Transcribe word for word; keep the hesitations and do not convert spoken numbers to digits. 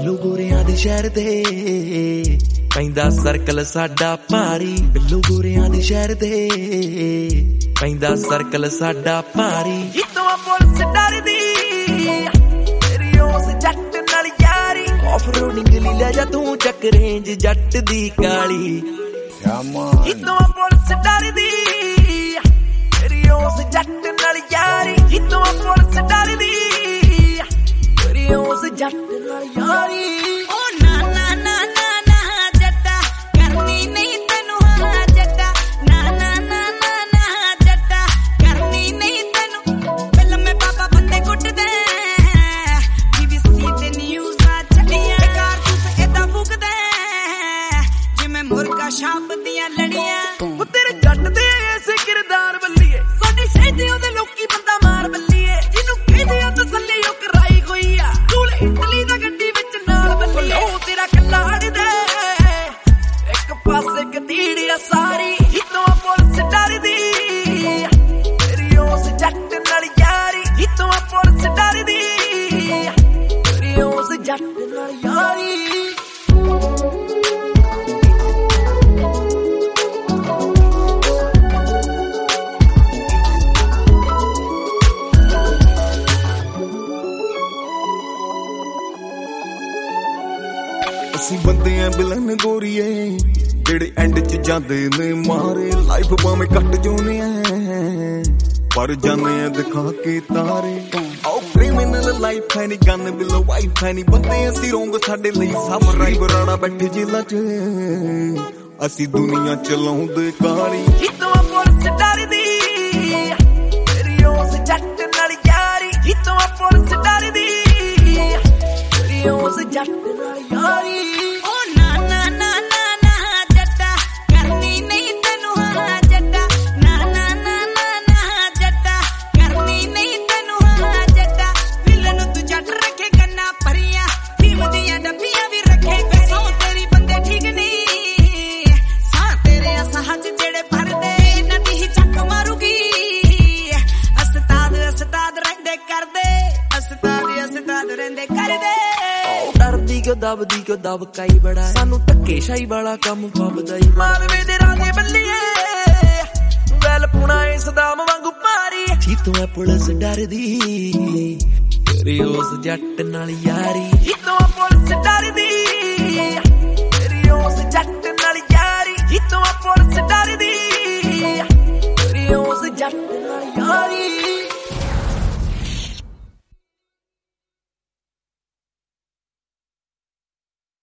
ਬਿੱਲੂ ਗੋਰਿਆਂ ਦੇ ਸ਼ਹਿਰ ਦੇ ਪੈਂਦਾ ਸਰਕਲ ਸਾਡਾ ਭਾਰੀ। ਬਿੱਲੂ ਗੋਰਿਆਂ ਦੇ ਸ਼ਹਿਰ ਦੇ ਪੈਂਦਾ ਸਰਕਲ ਸਾਡਾ ਭਾਰੀ। ਜਿੱਤੋਂ ਪੁਲਿਸ ਡਰਦੀ ਤੇਰੀ ਉਸ ਜੱਟ ਨਾਲ ਯਾਰੀ। ਆਫ ਰੋਡਿੰਗ ਲਈ ਲੈ ਜਾ ਤੂੰ ਚੱਕ ਰੇਂਜ ਜੱਟ ਦੀ ਕਾਲੀ। ਜਿੱਤੋਂ ਪੁਲਿਸ ਡਰਦੀ ਤੇਰੀ ਉਸ ਜੱਟ ਨਾਲ ਯਾਰੀ। ਜਿੱਤੋਂ ਪੁਲਿਸ ਡਰਦੀ ਤੇਰੀ ਉਸ ਜੱਟ ਨਾਲ ਯਾਰੀ। ਸ਼ਾਪ ਦੀਆਂ ਲੜੀਆਂ ਤੇਰੇ ਜੱਟ ਦੇ ਐਸੇ ਕਿਰਦਾਰ ਬੱਲੀਏ। ਸਾਡੇ ਸ਼ਹਿਦੇ ਉਹਦੇ ਲੋਕੀ ਬੰਦਾ ਮਾਰ ਬੱਲੀਏ। ਜਿਹਨੂੰ ਕਹਿੰਦੇ ਆ ਤਸੱਲੀ ਉਹ ਕਰਾਈ ਹੋਈ ਆ। ਤੂੰ ਇਟਲੀ ਦਾ ਗੱਡੀ ਵਿੱਚ ਨਾਲ ਬੱਲੀਏ। ਉਹ ਤੇਰਾ ਕੱਲਾ ਅੜਦਾ ਇੱਕ ਪਾਸੇ ਕਤੀੜੀਆ ਸਾਰੀ। ਜਿੱਤੋਂ ਪੁਲਿਸ ਡਰਦੀ ਤੇਰੀ ਉਸ ਜੱਟ ਨਾਲ ਯਾਰੀ। ਜਿੱਤੋਂ ਪੁਲਿਸ ਡਰਦੀ ਤੇਰੀ ਉਸ ਜੱਟ ਨਾਲ ਯਾਰੀ। ਅਸੀਂ ਬੰਦੇ ਆ ਬਿਲਨ ਗੋਰੀਏ ਜਿਹੜੇ ਐਂਡ ਚ ਜਾਂਦੇ ਨੇ ਮਾਰੇ। ਲਾਈਫ ਭਾਵੇਂ ਕੱਟ ਜਾਉਨੇ ਆ ਪਰ ਜਾਨੇ ਆ ਦਿਖਾ ਕੇ ਤਾਰੇ। ਆਓ ਕ੍ਰਿਮੀਨਲ ਲਾਈਫ ਹੈ ਨੀ ਗਨ ਬਿਲੋ ਵਾਈਫ ਹੈ ਨੀ। ਬੰਦੇ ਅਸੀਂ ਰੋਂਗ ਸਾਡੇ ਲਈ ਸਭ ਰਾਈ ਬਰਾੜਾ ਬੈਠੇ ਜੇਲਾਂ ਚ ਅਸੀਂ ਦੁਨੀਆ ਚਲਾਉਂਦੇ ਕਾਲੀ। ਜਿੱਤੋਂ ਪੁਲਿਸ ਡਰਦੀ ਤੇਰੀ ਉਸ ਜੱਟ ਨਾਲ ਯਾਰੀ। ਜਿੱਤੋਂ ਪੁਲਿਸ ਡਰਦੀ ਤੇਰੀ ਉਸ ਜੱਟ ਨਾਲ ਯਾਰੀ। ਦਬਦੀ ਕਿਉਂ ਦਬਕਾਈ ਬੜਾ ਸਾਨੂੰ ਧੱਕੇ ਸ਼ਾਹੀ ਵਾਲਾ ਕੰਮ ਫੱਬਦਾ ਈ। ਮਾਲਵੇ ਦੇ ਰਾਂਗੇ ਬੱਲੀਏ ਵੈਲ ਪੁਣਾ ਸਦਾਮ ਵਾਂਗੂ ਭਾਰੀ। ਜਿੱਤੋਂ ਆ ਪੁਲਿਸ ਡਰਦੀ ਤੇਰੀ ਉਸ ਜੱਟ ਨਾਲ ਯਾਰੀ। ਜਿੱਤੋਂ ਆ ਪੁਲਿਸ ਡਰਦੀ ਤੇਰੀ ਉਸ ਜੱਟ ਨਾਲ ਯਾਰੀ। ਜਿੱਤੋਂ ਆ ਪੁਲਿਸ ਡਰਦੀ ਤੇਰੀ ਉਸ ਜੱਟ